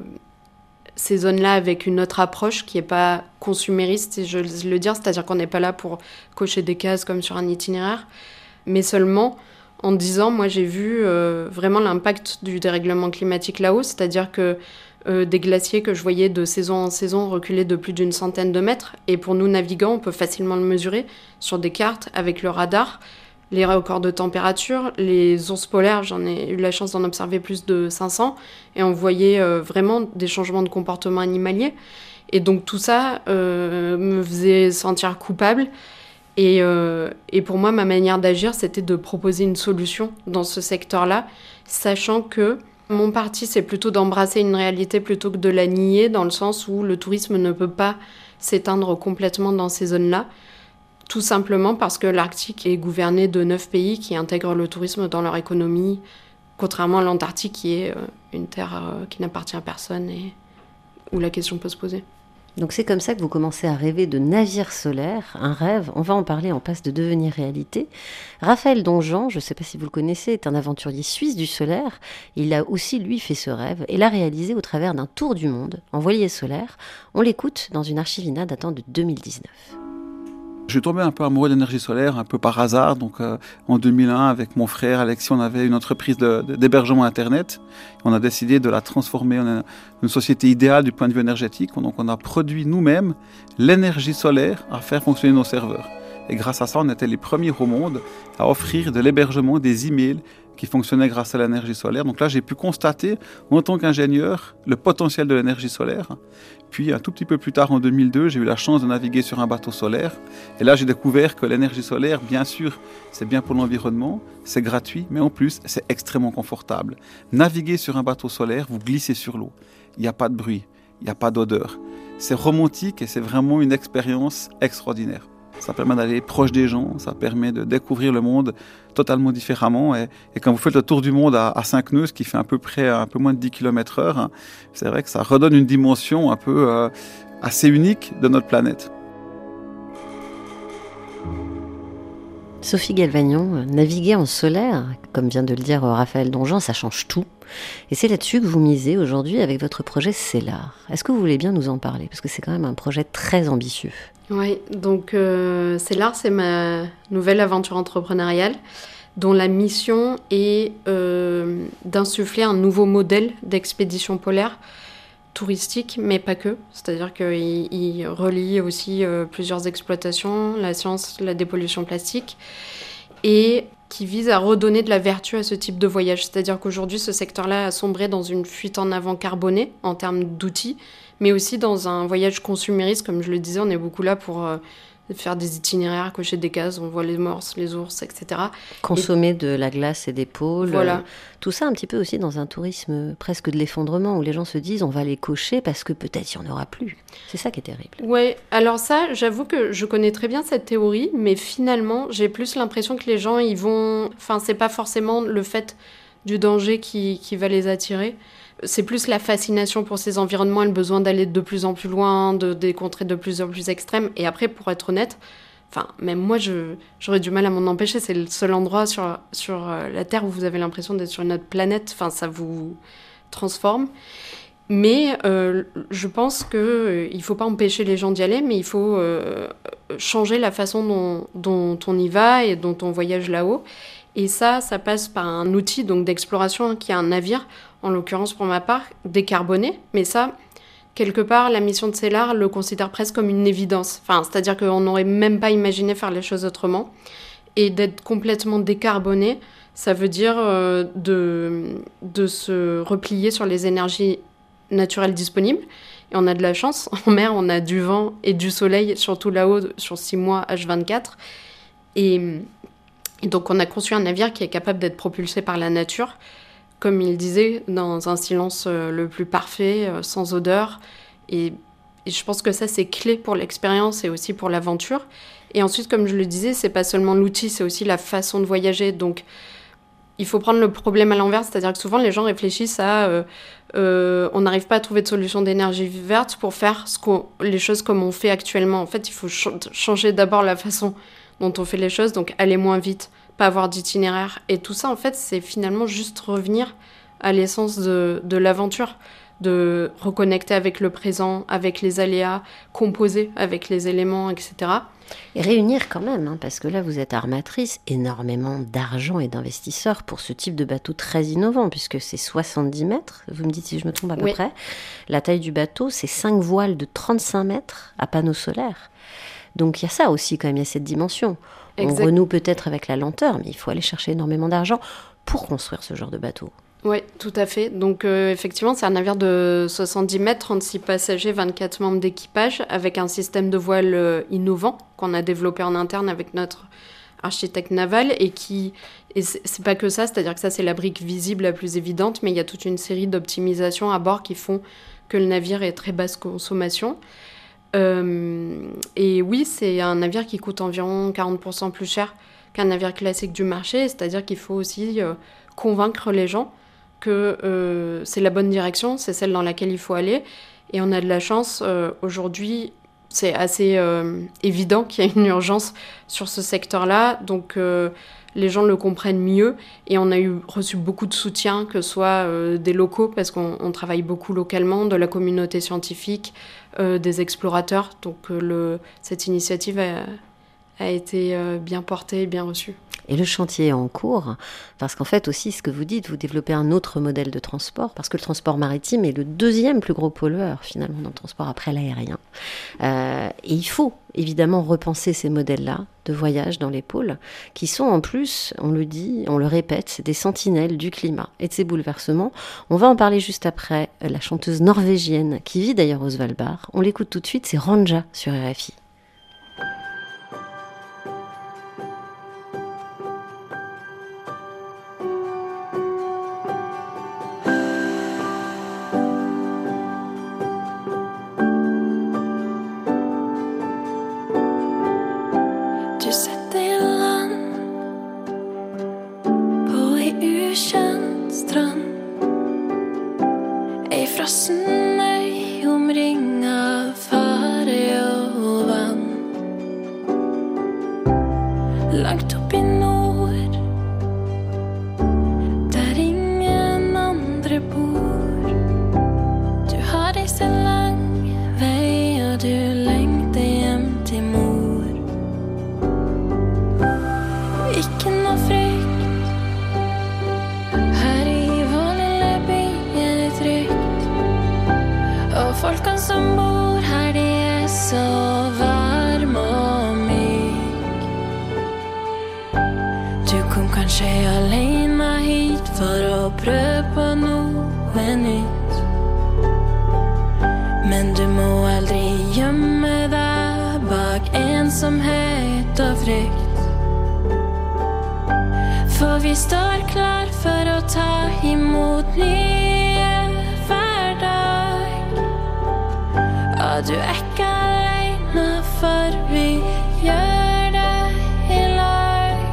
ces zones-là avec une autre approche qui n'est pas consumériste, si je veux le dire. C'est-à-dire qu'on n'est pas là pour cocher des cases comme sur un itinéraire, mais seulement... En dix ans, moi, j'ai vu euh, vraiment l'impact du dérèglement climatique là-haut, c'est-à-dire que euh, des glaciers que je voyais de saison en saison reculer de plus d'une centaine de mètres. Et pour nous, navigants, on peut facilement le mesurer sur des cartes avec le radar, les records de température, les ours polaires, j'en ai eu la chance d'en observer plus de cinq cents, et on voyait euh, vraiment des changements de comportement animalier. Et donc tout ça euh, me faisait sentir coupable. Et, euh, et pour moi, ma manière d'agir, c'était de proposer une solution dans ce secteur-là, sachant que mon parti, c'est plutôt d'embrasser une réalité plutôt que de la nier, dans le sens où le tourisme ne peut pas s'éteindre complètement dans ces zones-là, tout simplement parce que l'Arctique est gouverné de neuf pays qui intègrent le tourisme dans leur économie, contrairement à l'Antarctique qui est euh, une terre euh, qui n'appartient à personne et où la question peut se poser. Donc c'est comme ça que vous commencez à rêver de navires solaires, un rêve, on va en parler, en passe de devenir réalité. Raphaël Donjean, je ne sais pas si vous le connaissez, est un aventurier suisse du solaire. Il a aussi, lui, fait ce rêve et l'a réalisé au travers d'un tour du monde en voilier solaire. On l'écoute dans une archivina datant de deux mille dix-neuf. Je suis tombé un peu amoureux de l'énergie solaire, un peu par hasard. Donc, euh, en deux mille un, avec mon frère Alexis, on avait une entreprise de, de, d'hébergement Internet. On a décidé de la transformer en une société idéale du point de vue énergétique. Donc, on a produit nous-mêmes l'énergie solaire à faire fonctionner nos serveurs. Et grâce à ça, on était les premiers au monde à offrir de l'hébergement, des emails qui fonctionnaient grâce à l'énergie solaire. Donc là, j'ai pu constater, en tant qu'ingénieur, le potentiel de l'énergie solaire. Puis, un tout petit peu plus tard, en deux mille deux, j'ai eu la chance de naviguer sur un bateau solaire. Et là, j'ai découvert que l'énergie solaire, bien sûr, c'est bien pour l'environnement, c'est gratuit, mais en plus, c'est extrêmement confortable. Naviguer sur un bateau solaire, vous glissez sur l'eau. Il n'y a pas de bruit, il n'y a pas d'odeur. C'est romantique et c'est vraiment une expérience extraordinaire. Ça permet d'aller proche des gens, ça permet de découvrir le monde totalement différemment. Et, et quand vous faites le tour du monde à, à Cinq-Nœuds, ce qui fait à peu près un peu moins de dix kilomètres heure, hein, c'est vrai que ça redonne une dimension un peu euh, assez unique de notre planète. Sophie Galvagnon, naviguer en solaire, comme vient de le dire Raphaël Donjean, ça change tout. Et c'est là-dessus que vous misez aujourd'hui avec votre projet Cellar. Est-ce que vous voulez bien nous en parler ? Parce que c'est quand même un projet très ambitieux. Oui, donc euh, Cellar, c'est ma nouvelle aventure entrepreneuriale dont la mission est euh, d'insuffler un nouveau modèle d'expédition polaire touristique, mais pas que. C'est-à-dire qu'il il relie aussi euh, plusieurs exploitations, la science, la dépollution plastique, et qui vise à redonner de la vertu à ce type de voyage. C'est-à-dire qu'aujourd'hui, ce secteur-là a sombré dans une fuite en avant carbonée en termes d'outils, mais aussi dans un voyage consumériste, comme je le disais, on est beaucoup là pour euh, faire des itinéraires, cocher des cases, on voit les morses, les ours, et cetera. Consommer et... de la glace et des pôles. Voilà. Euh, tout ça un petit peu aussi dans un tourisme presque de l'effondrement, où les gens se disent on va les cocher parce que peut-être il n'y en aura plus. C'est ça qui est terrible. Ouais, alors ça, j'avoue que je connais très bien cette théorie, mais finalement, j'ai plus l'impression que les gens, ils vont... Enfin, c'est pas forcément le fait du danger qui, qui va les attirer. C'est plus la fascination pour ces environnements et le besoin d'aller de plus en plus loin, de des contrées de plus en plus extrêmes. Et après, pour être honnête, enfin, même moi, je, j'aurais du mal à m'en empêcher. C'est le seul endroit sur, sur la Terre où vous avez l'impression d'être sur une autre planète. Enfin, ça vous transforme. Mais euh, je pense qu'il euh, ne faut pas empêcher les gens d'y aller, mais il faut euh, changer la façon dont, dont on y va et dont on voyage là-haut. Et ça, ça passe par un outil donc, d'exploration hein, qui est un navire, en l'occurrence pour ma part, décarboné. Mais ça, quelque part, la mission de Cellar le considère presque comme une évidence. Enfin, c'est-à-dire qu'on n'aurait même pas imaginé faire les choses autrement. Et d'être complètement décarboné, ça veut dire euh, de, de se replier sur les énergies naturelles disponibles. Et on a de la chance. En mer, on a du vent et du soleil, surtout là-haut, sur six mois, H vingt-quatre. Et... Et donc, on a conçu un navire qui est capable d'être propulsé par la nature, comme il disait, dans un silence euh, le plus parfait, euh, sans odeur. Et, et je pense que ça, c'est clé pour l'expérience et aussi pour l'aventure. Et ensuite, comme je le disais, c'est pas seulement l'outil, c'est aussi la façon de voyager. Donc, il faut prendre le problème à l'envers, c'est-à-dire que souvent, les gens réfléchissent à... Euh, euh, on n'arrive pas à trouver de solution d'énergie verte pour faire ce qu'on, les choses comme on fait actuellement. En fait, il faut ch- changer d'abord la façon dont on fait les choses, donc aller moins vite, pas avoir d'itinéraire. Et tout ça, en fait, c'est finalement juste revenir à l'essence de, de l'aventure, de reconnecter avec le présent, avec les aléas, composer avec les éléments, et cetera. Et réunir quand même, hein, parce que là, vous êtes armatrice, énormément d'argent et d'investisseurs pour ce type de bateau très innovant, puisque c'est soixante-dix mètres, vous me dites si je me trompe à peu oui. près. La taille du bateau, c'est cinq voiles de trente-cinq mètres à panneaux solaires. Donc il y a ça aussi quand même, il y a cette dimension. Exact. On renoue peut-être avec la lenteur, mais il faut aller chercher énormément d'argent pour construire ce genre de bateau. Oui, tout à fait. Donc euh, effectivement, c'est un navire de soixante-dix mètres, trente-six passagers, vingt-quatre membres d'équipage, avec un système de voile euh, innovant qu'on a développé en interne avec notre architecte naval et qui... Et c'est, c'est pas que ça, c'est-à-dire que ça, c'est la brique visible la plus évidente, mais il y a toute une série d'optimisations à bord qui font que le navire est très basse consommation. Euh, et oui, c'est un navire qui coûte environ quarante pour cent plus cher qu'un navire classique du marché, c'est-à-dire qu'il faut aussi euh, convaincre les gens que euh, c'est la bonne direction, c'est celle dans laquelle il faut aller. Et on a de la chance, euh, aujourd'hui, c'est assez euh, évident qu'il y a une urgence sur ce secteur-là, donc euh, les gens le comprennent mieux. Et on a eu reçu beaucoup de soutien, que ce soit euh, des locaux, parce qu'on on travaille beaucoup localement, de la communauté scientifique, euh, des explorateurs. Donc euh, le, cette initiative a, a été euh, bien portée et bien reçue. Et le chantier est en cours, parce qu'en fait aussi, ce que vous dites, vous développez un autre modèle de transport, parce que le transport maritime est le deuxième plus gros pollueur, finalement, dans le transport après l'aérien. Euh, et il faut, évidemment, repenser ces modèles-là de voyage dans les pôles, qui sont en plus, on le dit, on le répète, des sentinelles du climat et de ces bouleversements. On va en parler juste après, la chanteuse norvégienne, qui vit d'ailleurs au Svalbard. On l'écoute tout de suite, c'est Ranja sur R F I. Men du du må aldri gjemme deg bak ensomhet og frykt. For vi står klar for å ta imot nye hver dag. Og du er ikke alene, for vi gjør det i lag.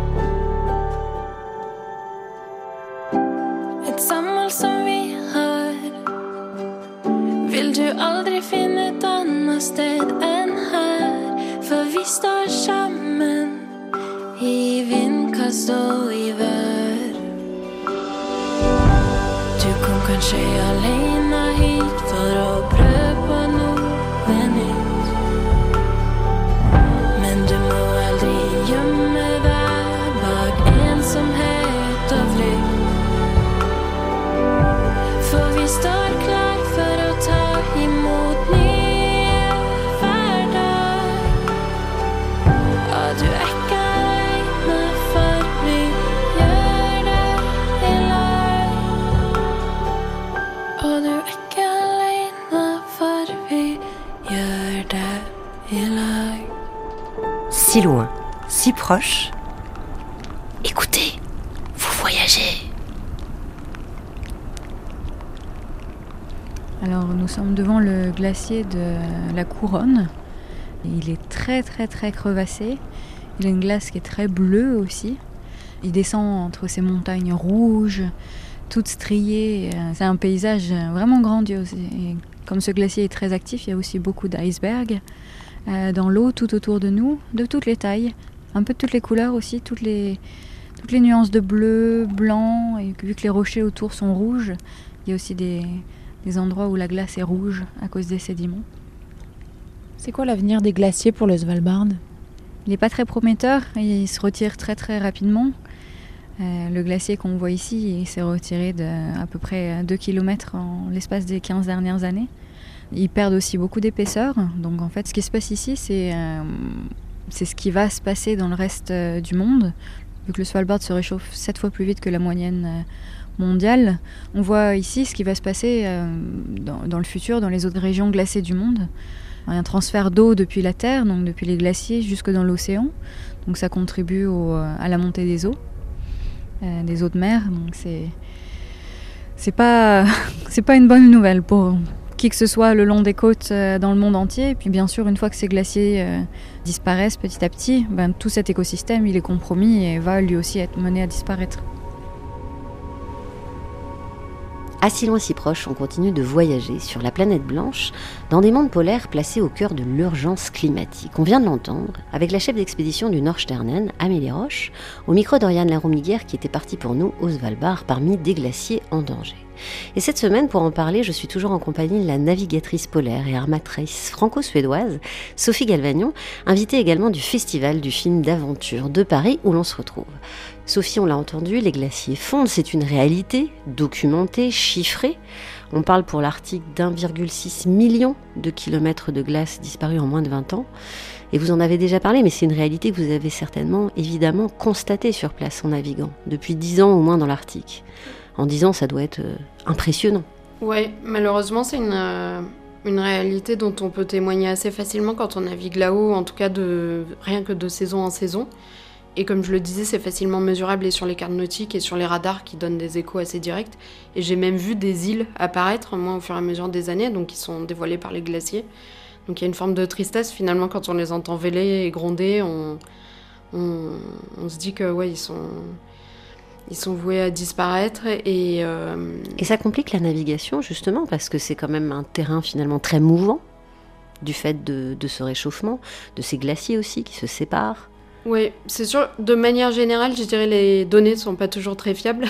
Et samhold som vi har, vil du aldri finne et annet sted enn her. For vi står sammen i vindkast og i vær. Du kom kanskje alene hit for å prøve på noe nytt. Men du må aldri gjemme deg bak ensomhet og frykt. For vi står klar for å ta imot nye hver dag. Og du er ikke alene, for vi gjør det i lag. Og du er ikke alene, for vi gjør det i lag. Si loin, si proche. Écoutez, vous voyagez. Alors nous sommes devant le glacier de la Couronne. Il est très très très crevassé. Il a une glace qui est très bleue aussi. Il descend entre ces montagnes rouges, toutes striées. C'est un paysage vraiment grandiose. Et comme ce glacier est très actif, il y a aussi beaucoup d'icebergs dans l'eau tout autour de nous, de toutes les tailles, un peu de toutes les couleurs aussi, toutes les, toutes les nuances de bleu, blanc. Et vu que les rochers autour sont rouges, il y a aussi des, des endroits où la glace est rouge à cause des sédiments. C'est quoi l'avenir des glaciers pour le Svalbard ? Il n'est pas très prometteur, il se retire très très rapidement. Euh, le glacier qu'on voit ici, il s'est retiré de à peu près deux kilomètres en l'espace des quinze dernières années. Ils perdent aussi beaucoup d'épaisseur. Donc en fait, ce qui se passe ici, c'est, euh, c'est ce qui va se passer dans le reste euh, du monde. Vu que le Svalbard se réchauffe sept fois plus vite que la moyenne euh, mondiale, on voit ici ce qui va se passer euh, dans, dans le futur, dans les autres régions glacées du monde. Un transfert d'eau depuis la Terre, donc depuis les glaciers jusque dans l'océan. Donc ça contribue au, à la montée des eaux, euh, des eaux de mer. Donc c'est, c'est pas, c'est pas une bonne nouvelle pour qui que ce soit le long des côtes euh, dans le monde entier. Et puis bien sûr, une fois que ces glaciers euh, disparaissent petit à petit, ben, tout cet écosystème il est compromis et va lui aussi être mené à disparaître. À si loin, si proche, on continue de voyager sur la planète blanche dans des mondes polaires placés au cœur de l'urgence climatique. On vient de l'entendre avec la chef d'expédition du Nordstjernen, Amélie Roche, au micro d'Oriane Laromiguer qui était partie pour nous au Svalbard parmi des glaciers en danger. Et cette semaine, pour en parler, je suis toujours en compagnie de la navigatrice polaire et armatrice franco-suédoise, Sophie Galvagnon, invitée également du Festival du film d'aventure de Paris où l'on se retrouve. Sophie, on l'a entendu, les glaciers fondent, c'est une réalité, documentée, chiffrée. On parle pour l'Arctique d'un virgule six million de kilomètres de glace disparus en moins de vingt ans. Et vous en avez déjà parlé, mais c'est une réalité que vous avez certainement, évidemment, constatée sur place en naviguant, depuis dix ans au moins dans l'Arctique. En dix ans, ça doit être euh, impressionnant. Oui, malheureusement, c'est une, euh, une réalité dont on peut témoigner assez facilement quand on navigue là-haut, en tout cas de, rien que de saison en saison. Et comme je le disais, c'est facilement mesurable et sur les cartes nautiques et sur les radars qui donnent des échos assez directs. Et j'ai même vu des îles apparaître, moi, au fur et à mesure des années, donc qui sont dévoilées par les glaciers. Donc il y a une forme de tristesse, finalement, quand on les entend véler et gronder, on, on, on se dit que, ouais, ils sont... Ils sont voués à disparaître et... Euh... Et ça complique la navigation, justement, parce que c'est quand même un terrain finalement très mouvant, du fait de, de ce réchauffement, de ces glaciers aussi qui se séparent. Oui, c'est sûr, de manière générale, je dirais les données ne sont pas toujours très fiables,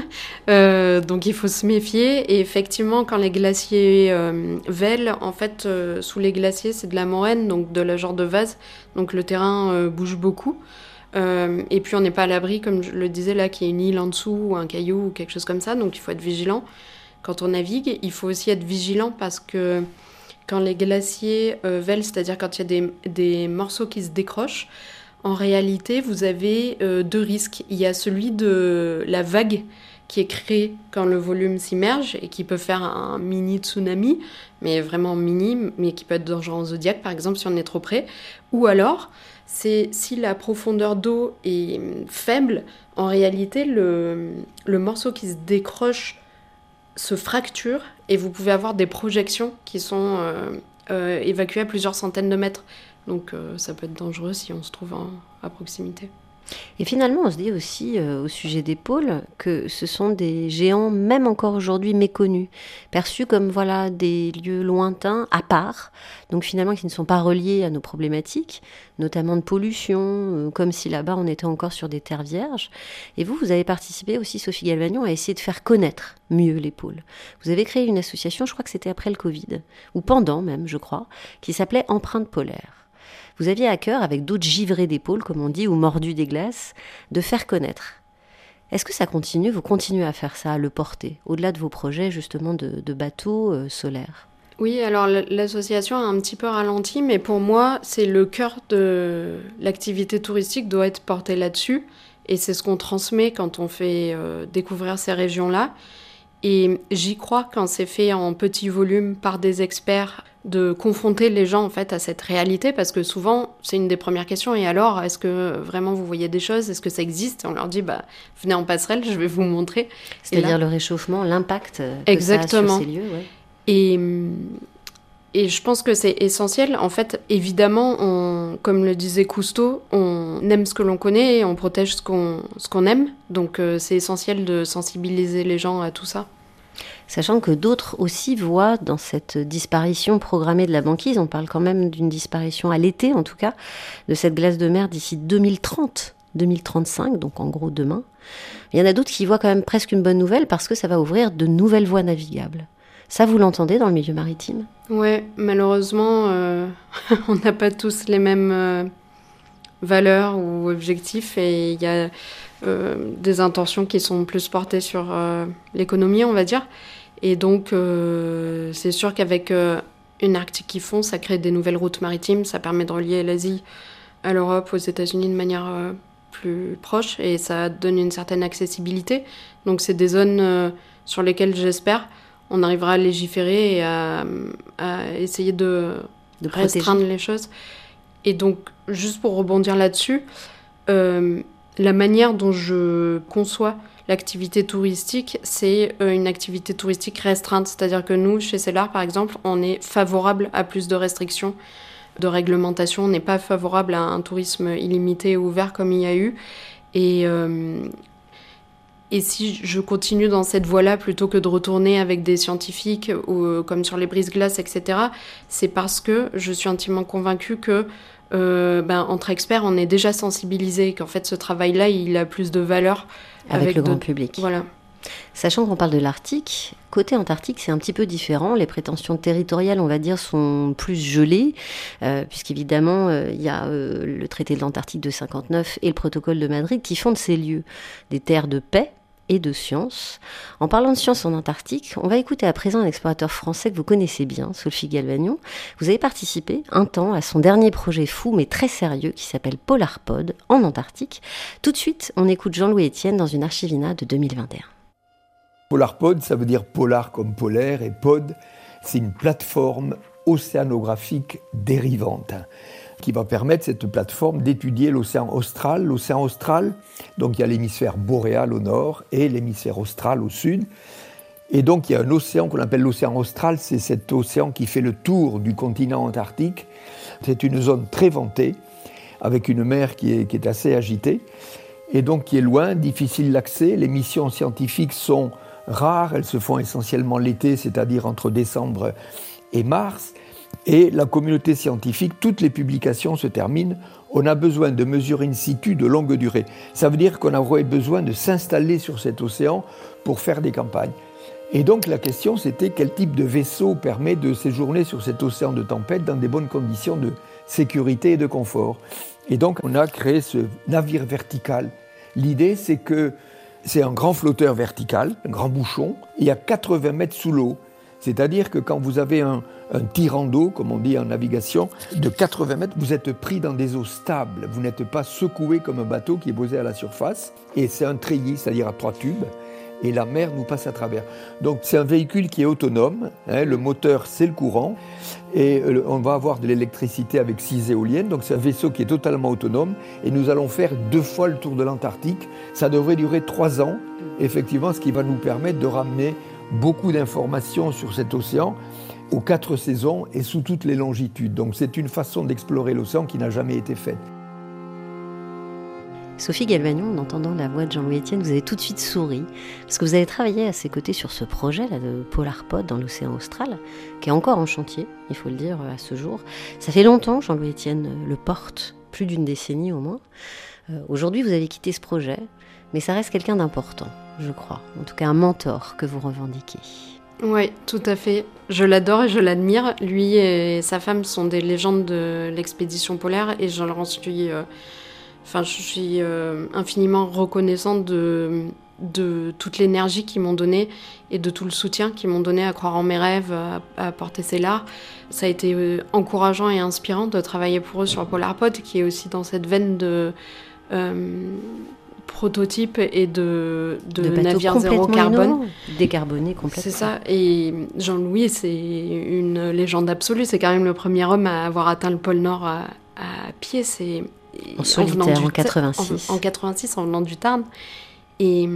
euh, donc il faut se méfier. Et effectivement, quand les glaciers euh, vèlent, en fait, euh, sous les glaciers, c'est de la moraine, donc de la genre de vase, donc le terrain euh, bouge beaucoup. Euh, et puis on n'est pas à l'abri, comme je le disais là, qu'il y ait une île en dessous ou un caillou ou quelque chose comme ça, donc il faut être vigilant. Quand on navigue, il faut aussi être vigilant parce que quand les glaciers euh, vèlent, c'est-à-dire quand il y a des, des morceaux qui se décrochent, en réalité vous avez euh, deux risques. Il y a celui de la vague qui est créé quand le volume s'immerge et qui peut faire un mini tsunami, mais vraiment mini, mais qui peut être dangereux en zodiaque, par exemple, si on est trop près. Ou alors, c'est si la profondeur d'eau est faible, en réalité, le, le morceau qui se décroche se fracture et vous pouvez avoir des projections qui sont euh, euh, évacuées à plusieurs centaines de mètres. Donc euh, ça peut être dangereux si on se trouve en, à proximité. Et finalement, on se dit aussi euh, au sujet des pôles que ce sont des géants, même encore aujourd'hui méconnus, perçus comme voilà des lieux lointains, à part, donc finalement qui ne sont pas reliés à nos problématiques, notamment de pollution, euh, comme si là-bas on était encore sur des terres vierges. Et vous, vous avez participé aussi, Sophie Galvagnon, à essayer de faire connaître mieux les pôles. Vous avez créé une association, je crois que c'était après le Covid, ou pendant même, je crois, qui s'appelait Empreinte polaire. Vous aviez à cœur, avec d'autres givrés d'épaule, comme on dit, ou mordus des glaces, de faire connaître. Est-ce que ça continue ? Vous continuez à faire ça, à le porter, au-delà de vos projets, justement, de, de bateaux euh, solaires ? Oui, alors l'association a un petit peu ralenti, mais pour moi, c'est le cœur de l'activité touristique doit être porté là-dessus. Et c'est ce qu'on transmet quand on fait euh, découvrir ces régions-là. Et j'y crois quand c'est fait en petit volume par des experts, de confronter les gens en fait à cette réalité, parce que souvent c'est une des premières questions. Et alors, est-ce que vraiment vous voyez des choses ? Est-ce que ça existe ? Et on leur dit bah venez en passerelle, je vais vous montrer. C'est-à-dire là, le réchauffement, l'impact que exactement. Ça a sur ces lieux. Ouais. Et et je pense que c'est essentiel. En fait, évidemment, on, comme le disait Cousteau, on aime ce que l'on connaît et on protège ce qu'on ce qu'on aime. Donc euh, c'est essentiel de sensibiliser les gens à tout ça. Sachant que d'autres aussi voient dans cette disparition programmée de la banquise, on parle quand même d'une disparition à l'été en tout cas, de cette glace de mer d'ici deux mille trente, deux mille trente-cinq, donc en gros demain. Il y en a d'autres qui voient quand même presque une bonne nouvelle parce que ça va ouvrir de nouvelles voies navigables. Ça, vous l'entendez dans le milieu maritime ? Ouais, malheureusement, euh, on n'a pas tous les mêmes euh, valeurs ou objectifs et il y a euh, des intentions qui sont plus portées sur euh, l'économie, on va dire. Et donc, euh, c'est sûr qu'avec euh, une Arctique qui fond, ça crée des nouvelles routes maritimes, ça permet de relier l'Asie à l'Europe, aux États-Unis de manière euh, plus proche et ça donne une certaine accessibilité. Donc, c'est des zones euh, sur lesquelles j'espère on arrivera à légiférer et à, à essayer de, de restreindre les choses. Et donc, juste pour rebondir là-dessus, euh, la manière dont je conçois l'activité touristique, c'est euh, une activité touristique restreinte. C'est-à-dire que nous, chez Cellar, par exemple, on est favorable à plus de restrictions, de réglementation. On n'est pas favorable à un tourisme illimité et ouvert comme il y a eu. Et... Euh, Et si je continue dans cette voie-là, plutôt que de retourner avec des scientifiques, ou, euh, comme sur les brise-glaces, et cetera, c'est parce que je suis intimement convaincue que, euh, ben, entre experts, on est déjà sensibilisés, qu'en fait, ce travail-là, il a plus de valeur. Avec, avec le de... grand public. Voilà. Sachant qu'on parle de l'Arctique, côté Antarctique, c'est un petit peu différent. Les prétentions territoriales, on va dire, sont plus gelées, euh, puisqu'évidemment, euh, il y a euh, le traité de l'Antarctique de cinquante-neuf et le protocole de Madrid qui fondent ces lieux, des terres de paix et de science. En parlant de science en Antarctique, on va écouter à présent un explorateur français que vous connaissez bien, Sophie Galvagnon. Vous avez participé un temps à son dernier projet fou, mais très sérieux, qui s'appelle PolarPod, en Antarctique. Tout de suite, on écoute Jean-Louis Etienne dans une archivina de deux mille vingt et un. PolarPod, ça veut dire polar comme polaire, et pod, c'est une plateforme océanographique dérivante qui va permettre, cette plateforme, d'étudier l'océan austral. L'océan austral, donc il y a l'hémisphère boréal au nord et l'hémisphère austral au sud. Et donc il y a un océan qu'on appelle l'océan austral, c'est cet océan qui fait le tour du continent antarctique. C'est une zone très ventée, avec une mer qui est, qui est assez agitée, et donc qui est loin, difficile d'accès. Les missions scientifiques sont rares, elles se font essentiellement l'été, c'est-à-dire entre décembre et mars. Et la communauté scientifique, toutes les publications se terminent. On a besoin de mesures in situ de longue durée. Ça veut dire qu'on aurait besoin de s'installer sur cet océan pour faire des campagnes. Et donc la question, c'était quel type de vaisseau permet de séjourner sur cet océan de tempête dans des bonnes conditions de sécurité et de confort. Et donc on a créé ce navire vertical. L'idée, c'est que c'est un grand flotteur vertical, un grand bouchon, il y a quatre-vingts mètres sous l'eau. C'est-à-dire que quand vous avez un, un tirant d'eau, comme on dit en navigation, de quatre-vingts mètres, vous êtes pris dans des eaux stables. Vous n'êtes pas secoué comme un bateau qui est posé à la surface. Et c'est un treillis, c'est-à-dire à trois tubes. et la mer nous passe à travers. Donc c'est un véhicule qui est autonome, hein, le moteur c'est le courant, et on va avoir de l'électricité avec six éoliennes, donc c'est un vaisseau qui est totalement autonome, et nous allons faire deux fois le tour de l'Antarctique. Ça devrait durer trois ans, effectivement, ce qui va nous permettre de ramener beaucoup d'informations sur cet océan, aux quatre saisons et sous toutes les longitudes. Donc c'est une façon d'explorer l'océan qui n'a jamais été faite. Sophie Galvagnon, en entendant la voix de Jean-Louis Etienne, vous avez tout de suite souri, parce que vous avez travaillé à ses côtés sur ce projet là, de Polarpod dans l'océan austral, qui est encore en chantier, il faut le dire, à ce jour. Ça fait longtemps, Jean-Louis Etienne le porte, plus d'une décennie au moins. Euh, aujourd'hui, vous avez quitté ce projet, mais ça reste quelqu'un d'important, je crois. En tout cas, un mentor que vous revendiquez. Oui, tout à fait. Je l'adore et je l'admire. Lui et sa femme sont des légendes de l'expédition polaire et je leur suis, euh, enfin, je suis euh, infiniment reconnaissante de, de toute l'énergie qu'ils m'ont donnée et de tout le soutien qu'ils m'ont donné à croire en mes rêves, à, à porter ces lards. Ça a été euh, encourageant et inspirant de travailler pour eux sur Polarpod, qui est aussi dans cette veine de... Euh, prototype et de, de, de navires zéro carbone. Décarboné complètement. C'est ça. Et Jean-Louis, c'est une légende absolue. C'est quand même le premier homme à avoir atteint le pôle Nord à, à pied. C'est en solitaire, en, en quatre-vingt-six. En, en quatre-vingt-six, en venant du Tarn. Et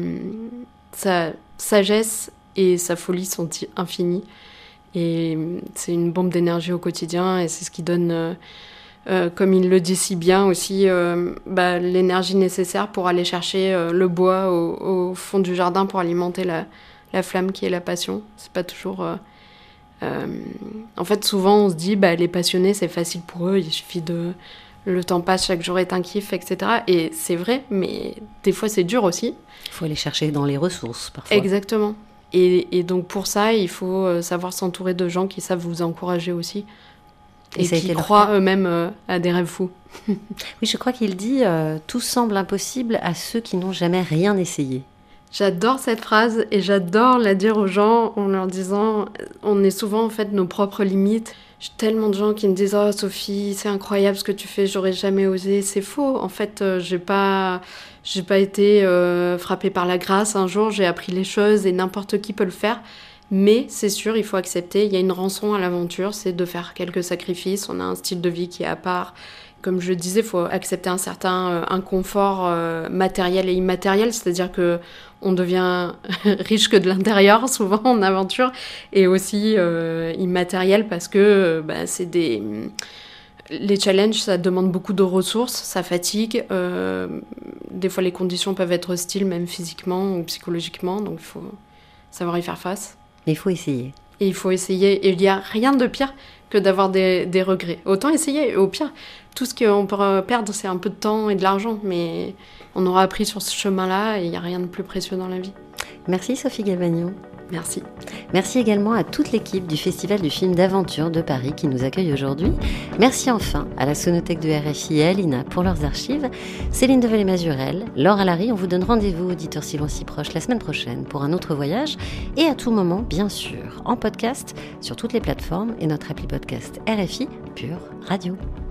sa sagesse et sa folie sont infinies. Et c'est une bombe d'énergie au quotidien et c'est ce qui donne... Euh, Euh, comme il le dit si bien aussi, euh, bah, l'énergie nécessaire pour aller chercher euh, le bois au, au fond du jardin pour alimenter la, la flamme qui est la passion. C'est pas toujours... Euh, euh, en fait, souvent, on se dit, bah, les passionnés, c'est facile pour eux, il suffit de... Le temps passe, chaque jour est un kiff, et cetera. Et c'est vrai, mais des fois, c'est dur aussi. Il faut aller chercher dans les ressources, parfois. Exactement. Et, et donc, pour ça, il faut savoir s'entourer de gens qui savent vous encourager aussi. Et, et qui croient eux-mêmes euh, à des rêves fous. Oui, je crois qu'il dit euh, « Tout semble impossible à ceux qui n'ont jamais rien essayé ». J'adore cette phrase et j'adore la dire aux gens en leur disant « On est souvent en fait nos propres limites ». J'ai tellement de gens qui me disent « Oh Sophie, c'est incroyable ce que tu fais, j'aurais jamais osé ». C'est faux, en fait, euh, j'ai pas, j'ai pas été euh, frappée par la grâce. Un jour, j'ai appris les choses et n'importe qui peut le faire. Mais c'est sûr, il faut accepter, il y a une rançon à l'aventure, c'est de faire quelques sacrifices, on a un style de vie qui est à part. Comme je le disais, il faut accepter un certain euh, inconfort euh, matériel et immatériel, c'est-à-dire qu'on devient riche que de l'intérieur, souvent en aventure, et aussi euh, immatériel parce que bah, c'est des... Les challenges, ça demande beaucoup de ressources, ça fatigue, euh, des fois les conditions peuvent être hostiles, même physiquement ou psychologiquement, donc il faut savoir y faire face. Mais il faut essayer. Et il faut essayer. Et il n'y a rien de pire que d'avoir des, des regrets. Autant essayer. Au pire, tout ce qu'on peut perdre, c'est un peu de temps et de l'argent. Mais on aura appris sur ce chemin-là et il n'y a rien de plus précieux dans la vie. Merci Sophie Galvagnon. Merci. Merci également à toute l'équipe du Festival du film d'aventure de Paris qui nous accueille aujourd'hui. Merci enfin à la Sonothèque de R F I et à l'I N A pour leurs archives. Céline Develay-Mazurel, Laure Alary, on vous donne rendez-vous, auditeurs si loin si proches, la semaine prochaine pour un autre voyage. Et à tout moment, bien sûr, en podcast, sur toutes les plateformes et notre appli podcast R F I Pure Radio.